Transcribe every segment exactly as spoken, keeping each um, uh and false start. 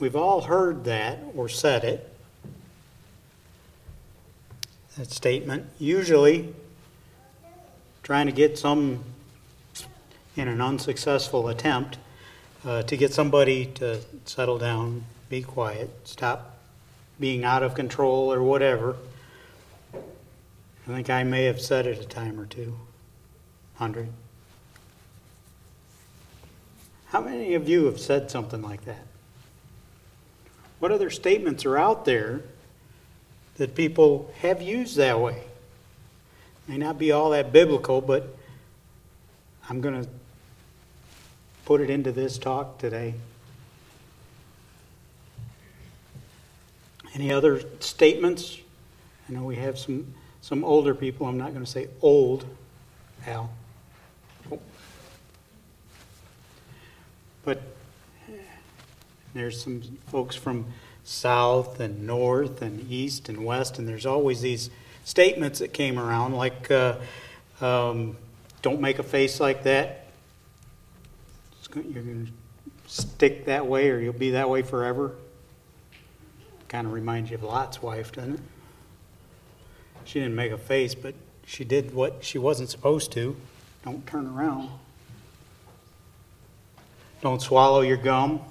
We've all heard that or said it. That statement, usually trying to get some, in an unsuccessful attempt, uh, to get somebody to settle down, be quiet, stop being out of control or whatever. I think I may have said it a time or two, hundred. How many of you have said something like that? What other statements are out there that people have used that way? May not be all that biblical, but I'm going to put it into this talk today. Any other statements? I know we have some, some older people. I'm not going to say old, Al. But there's some folks from south and north and east and west, and there's always these statements that came around like, uh, um, don't make a face like that. You're going to stick that way or you'll be that way forever. Kind of reminds you of Lot's wife, doesn't it? She didn't make a face, but she did what she wasn't supposed to. Don't turn around. Don't swallow your gum.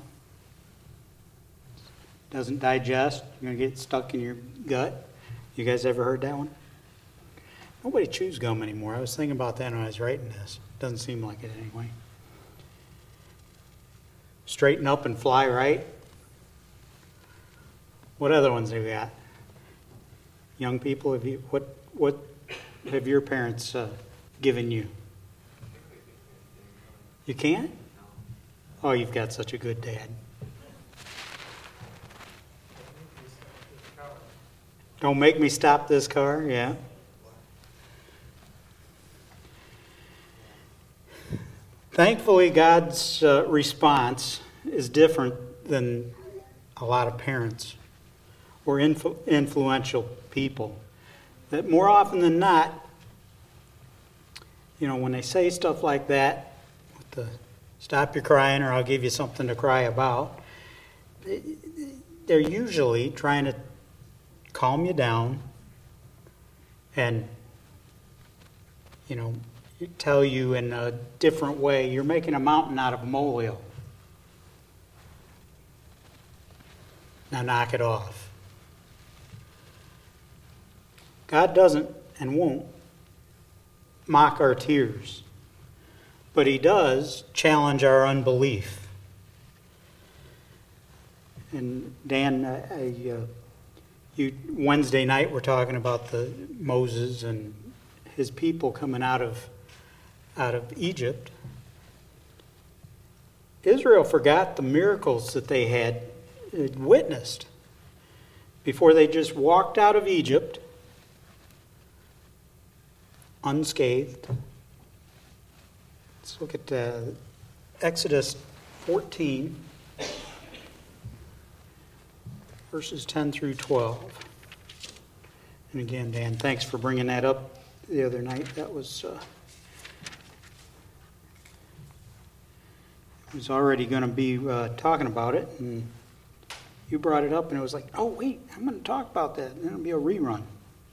Doesn't digest. You're going to get stuck in your gut. You guys ever heard that one? Nobody chews gum anymore. I was thinking about that when I was writing this. Doesn't seem like it anyway. Straighten up and fly right. What other ones have you got? Young people, have you, what what have your parents uh, given you? You can't? Oh, you've got such a good dad. Don't make me stop this car, yeah. Thankfully, God's uh, response is different than a lot of parents or influ- influential people. That more often than not, you know, when they say stuff like that, with the stop your crying or I'll give you something to cry about, they're usually trying to calm you down and, you know, tell you in a different way, you're making a mountain out of a molehill. Now knock it off. God doesn't and won't mock our tears, but He does challenge our unbelief. And Dan, I, I, uh, you Wednesday night we're talking about the Moses and his people coming out of out of Egypt. Israel forgot the miracles that they had witnessed before they just walked out of Egypt unscathed. Let's look at uh, Exodus fourteen, verses ten through twelve. And again, Dan, thanks for bringing that up the other night. That was uh, I was already going to be uh, talking about it, and you brought it up, and it was like, oh, wait, I'm going to talk about that, and it'll be a rerun.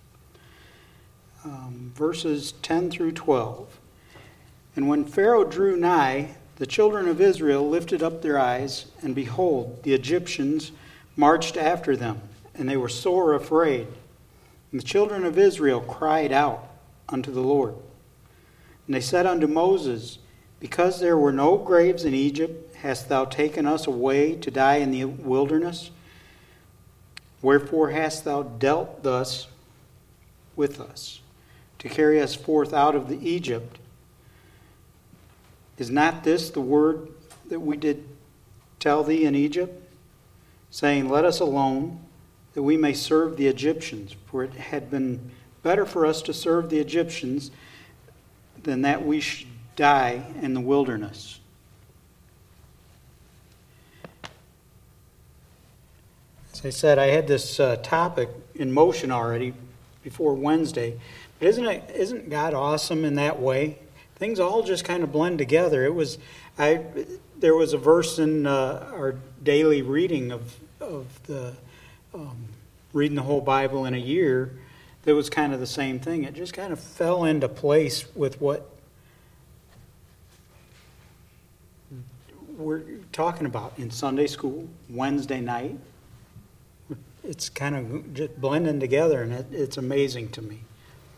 Um, verses ten through twelve. And when Pharaoh drew nigh, the children of Israel lifted up their eyes, and behold, the Egyptians marched after them, and they were sore afraid. And the children of Israel cried out unto the Lord. And they said unto Moses, because there were no graves in Egypt, hast thou taken us away to die in the wilderness? Wherefore hast thou dealt thus with us, to carry us forth out of the Egypt? Is not this the word that we did tell thee in Egypt, saying, let us alone, that we may serve the Egyptians? For it had been better for us to serve the Egyptians than that we should die in the wilderness. As I said, I had this uh, topic in motion already before Wednesday. But isn't it, isn't God awesome in that way? Things all just kind of blend together. It was I there was a verse in uh, our daily reading of of the um, reading the whole Bible in a year that was kind of the same thing. It just kind of fell into place with what we're talking about in Sunday school, Wednesday night. It's kind of just blending together, and it, it's amazing to me.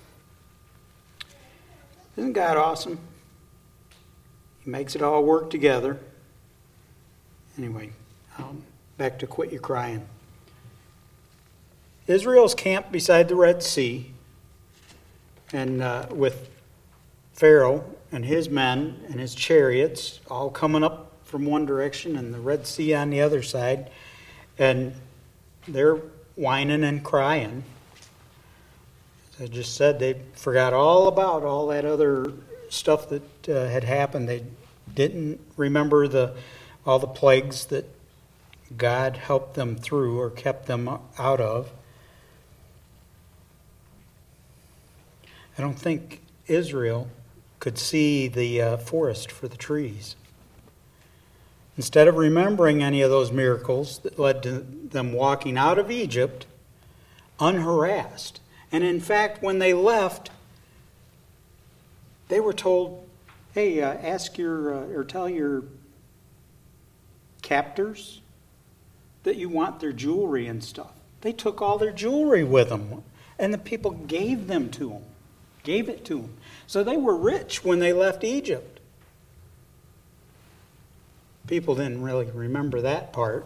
Isn't God awesome? He makes it all work together. Anyway, um, back to quit your crying. Israel's camped beside the Red Sea, and uh, with Pharaoh and his men and his chariots all coming up from one direction and the Red Sea on the other side, and they're whining and crying. As I just said, they forgot all about all that other stuff that uh, had happened. They didn't remember the all the plagues that God helped them through or kept them out of. I don't think Israel could see the uh, forest for the trees. Instead of remembering any of those miracles that led to them walking out of Egypt unharassed. And in fact, when they left, they were told, hey, uh, ask your, uh, or tell your captors that you want their jewelry and stuff. They took all their jewelry with them, and the people gave them to them, gave it to them. So they were rich when they left Egypt. People didn't really remember that part.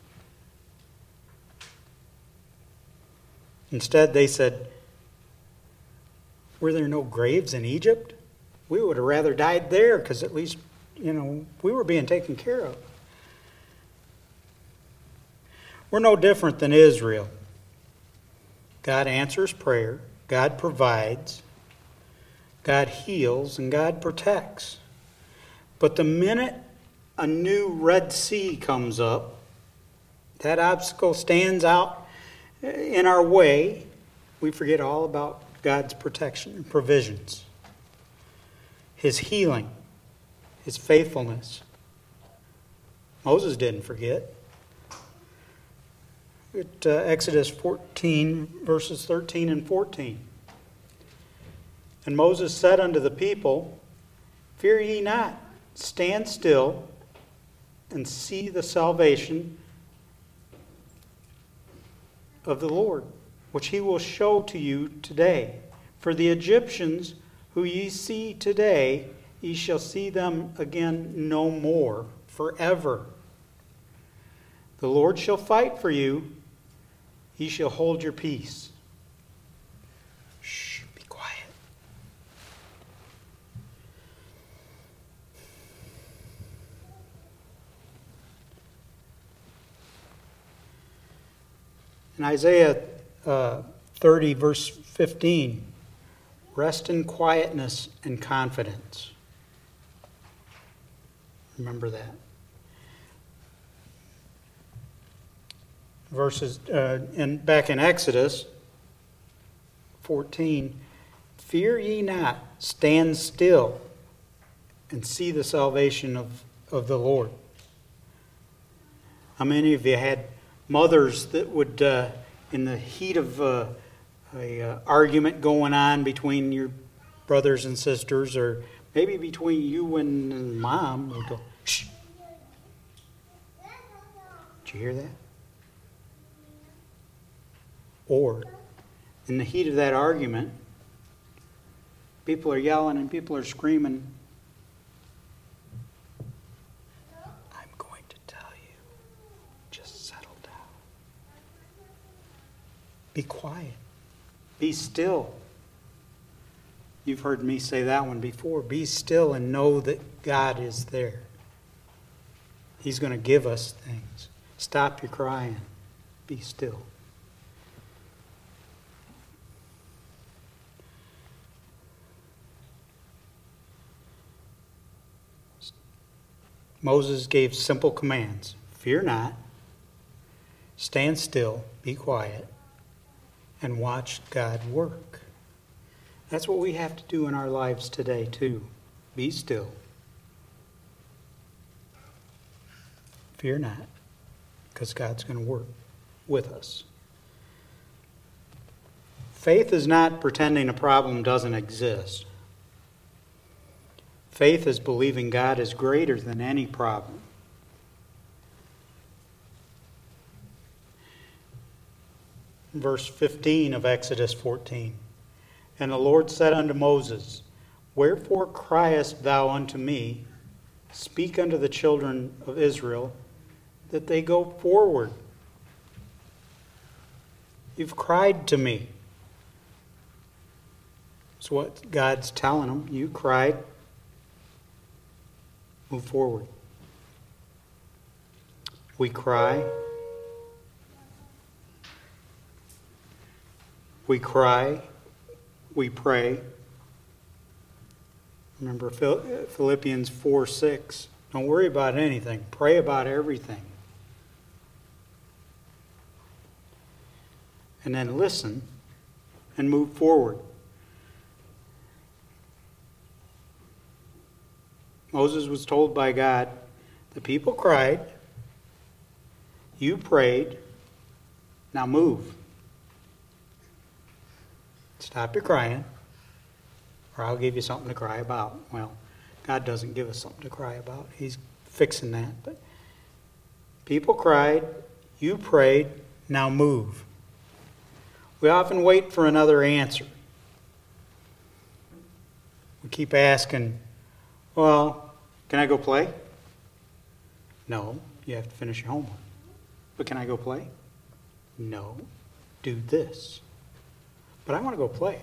Instead, they said, were there no graves in Egypt? We would have rather died there because at least, you know, we were being taken care of. We're no different than Israel. God answers prayer. God provides. God heals, and God protects. But the minute a new Red Sea comes up, that obstacle stands out in our way, we forget all about God's protection and provisions, His healing, His faithfulness. Moses didn't forget. At uh, Exodus fourteen, verses thirteen and fourteen. And Moses said unto the people, fear ye not, stand still and see the salvation of the Lord, which he will show to you today. For the Egyptians who ye see today, ye shall see them again no more, forever. The Lord shall fight for you, ye shall hold your peace. Shh, be quiet. In Isaiah uh, thirty, verse fifteen, rest in quietness and confidence. Remember that. Verses uh, in back in Exodus fourteen, fear ye not, stand still and see the salvation of, of the Lord. How many of you had mothers that would, uh, in the heat of uh, a uh, argument going on between your brothers and sisters, or maybe between you and mom, would go, shh. Did you hear that? Or, in the heat of that argument, people are yelling and people are screaming. I'm going to tell you, just settle down. Be quiet. Be still. You've heard me say that one before. Be still and know that God is there. He's going to give us things. Stop your crying. Be still. Moses gave simple commands. Fear not, stand still, be quiet, and watch God work. That's what we have to do in our lives today too. Be still. Fear not, because God's going to work with us. Faith is not pretending a problem doesn't exist. Faith is believing God is greater than any problem. Verse fifteen of Exodus fourteen. And the Lord said unto Moses, Wherefore criest thou unto me? Speak unto the children of Israel, that they go forward. You've cried to me. That's what God's telling them. You cried. Move forward. We cry. We cry. We pray. Remember Philippians four six. Don't worry about anything. Pray about everything. And then listen and move forward. Moses was told by God, the people cried, you prayed, now move. Stop your crying, or I'll give you something to cry about. Well, God doesn't give us something to cry about. He's fixing that. But people cried, you prayed, now move. We often wait for another answer. We keep asking, well, can I go play? No, you have to finish your homework. But can I go play? No, do this. But I want to go play.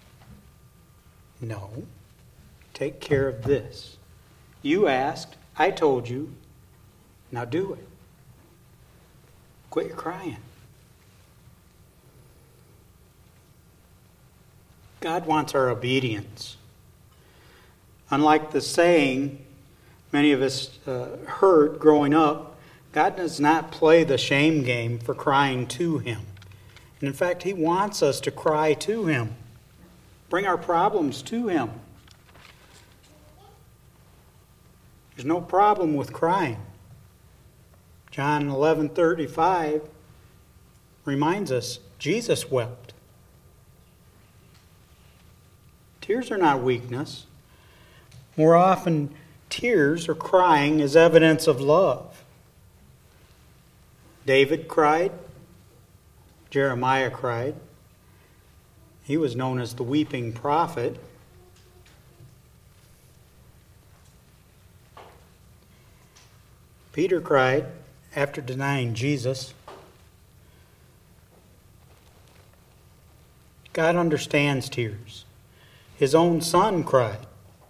No, take care of this. You asked, I told you, now do it. Quit your crying. God wants our obedience. Unlike the saying many of us uh, heard growing up, God does not play the shame game for crying to Him. And in fact, He wants us to cry to Him. Bring our problems to Him. There's no problem with crying. John eleven thirty-five reminds us Jesus wept. Tears are not weakness. More often, tears or crying is evidence of love. David cried. Jeremiah cried. He was known as the weeping prophet. Peter cried after denying Jesus. God understands tears. His own son cried.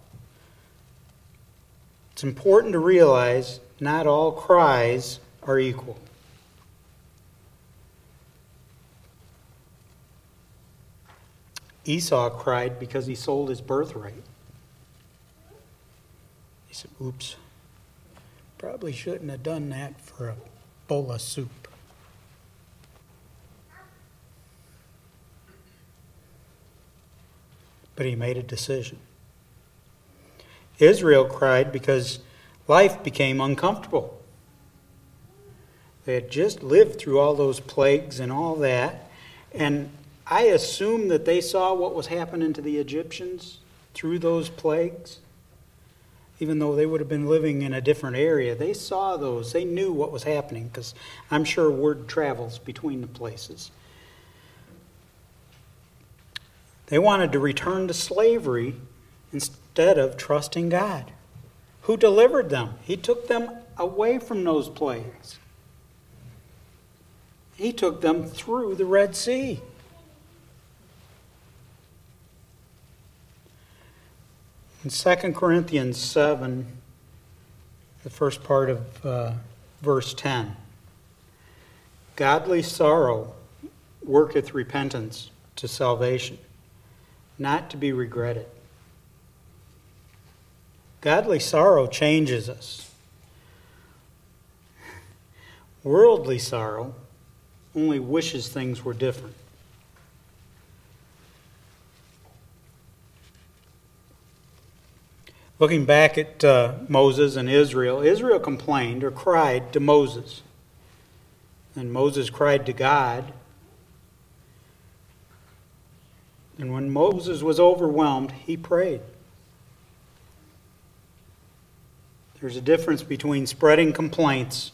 It's important to realize not all cries are equal. Esau cried because he sold his birthright. He said, oops, probably shouldn't have done that for a bowl of soup. But he made a decision. Israel cried because life became uncomfortable. They had just lived through all those plagues and all that, and I assume that they saw what was happening to the Egyptians through those plagues. Even though they would have been living in a different area, they saw those. They knew what was happening because I'm sure word travels between the places. They wanted to return to slavery instead of trusting God, who delivered them. He took them away from those plagues. He took them through the Red Sea. In Second Corinthians seven, the first part of uh, verse ten, godly sorrow worketh repentance to salvation, not to be regretted. Godly sorrow changes us. Worldly sorrow only wishes things were different. Looking back at uh, Moses and Israel, Israel complained or cried to Moses. And Moses cried to God. And when Moses was overwhelmed, he prayed. There's a difference between spreading complaints,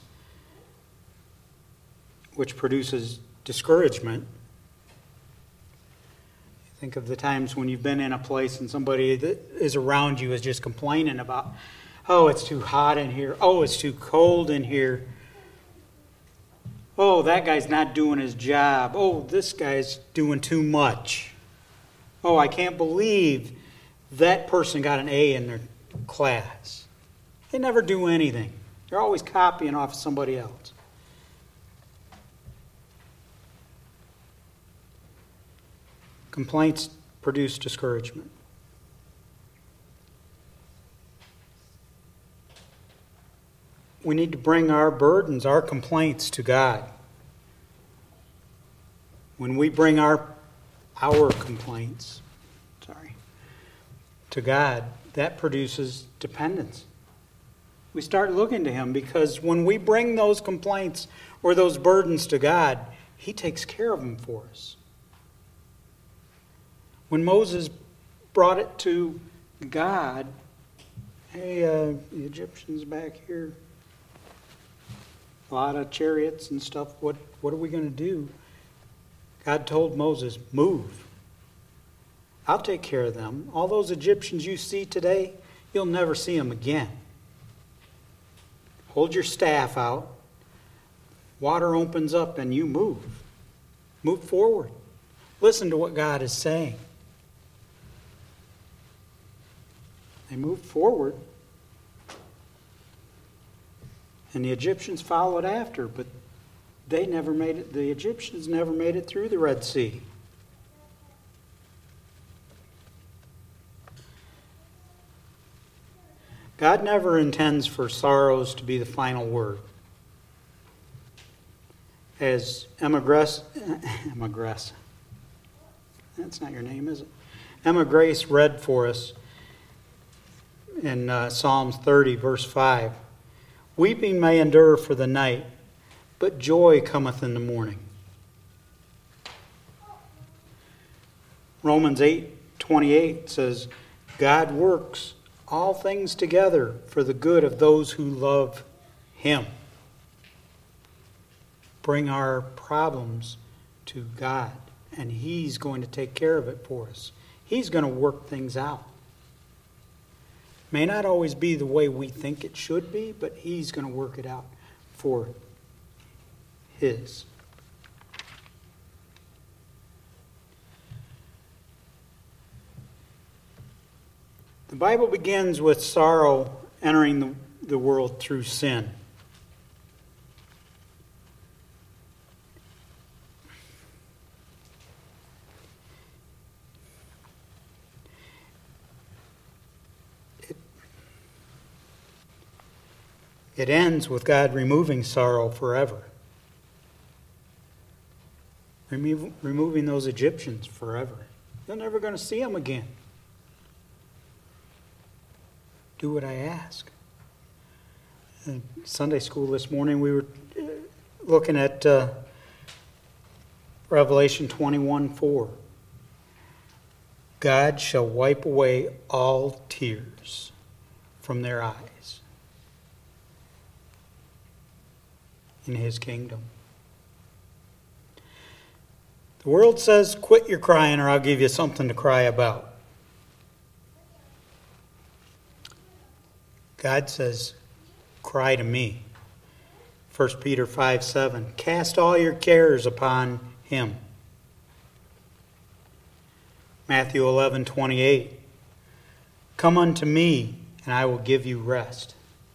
which produces discouragement. Think of the times when you've been in a place and somebody that is around you is just complaining about, oh, it's too hot in here. Oh, it's too cold in here. Oh, that guy's not doing his job. Oh, this guy's doing too much. Oh, I can't believe that person got an A in their class. They never do anything. They're always copying off somebody else. Complaints produce discouragement. We need to bring our burdens, our complaints to God. When we bring our our complaints, sorry, to God, that produces dependence. We start looking to Him because when we bring those complaints or those burdens to God, He takes care of them for us. When Moses brought it to God, hey, uh, the Egyptians back here, a lot of chariots and stuff, what, what are we going to do? God told Moses, move. I'll take care of them. All those Egyptians you see today, you'll never see them again. Hold your staff out. Water opens up and you move. Move forward. Listen to what God is saying. They moved forward. And the Egyptians followed after, but they never made it, the Egyptians never made it through the Red Sea. God never intends for sorrows to be the final word. As Emma Grace, Emma Grace, that's not your name, is it? Emma Grace read for us in uh, Psalms thirty, verse five. Weeping may endure for the night, but joy cometh in the morning. Romans eight twenty-eight says, God works all things together for the good of those who love Him. Bring our problems to God, and He's going to take care of it for us. He's going to work things out. May not always be the way we think it should be, but He's going to work it out for His. The Bible begins with sorrow entering the, the world through sin. It, it ends with God removing sorrow forever. Remove, removing those Egyptians forever. You're never going to see them again. Do what I ask. In Sunday school this morning, we were looking at uh, Revelation twenty-one four. God shall wipe away all tears from their eyes in His kingdom. The world says, quit your crying or I'll give you something to cry about. God says, cry to me. First Peter five seven. Cast all your cares upon Him. Matthew eleven twenty-eight. Come unto me, and I will give you rest.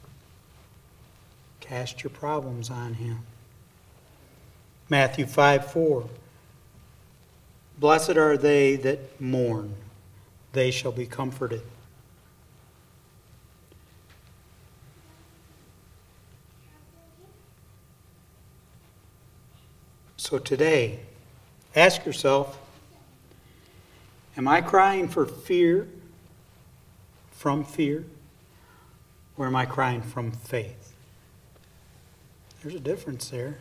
Cast your problems on Him. Matthew five four. Blessed are they that mourn, they shall be comforted. So today, ask yourself, am I crying for fear, from fear? Or am I crying from faith? There's a difference there.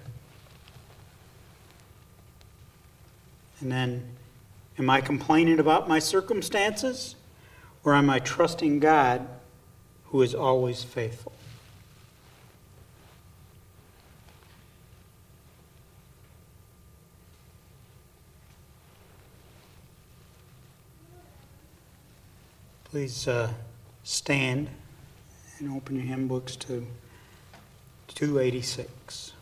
And then, am I complaining about my circumstances? Or am I trusting God, who is always faithful? Please uh, stand and open your hymn books to two eighty-six.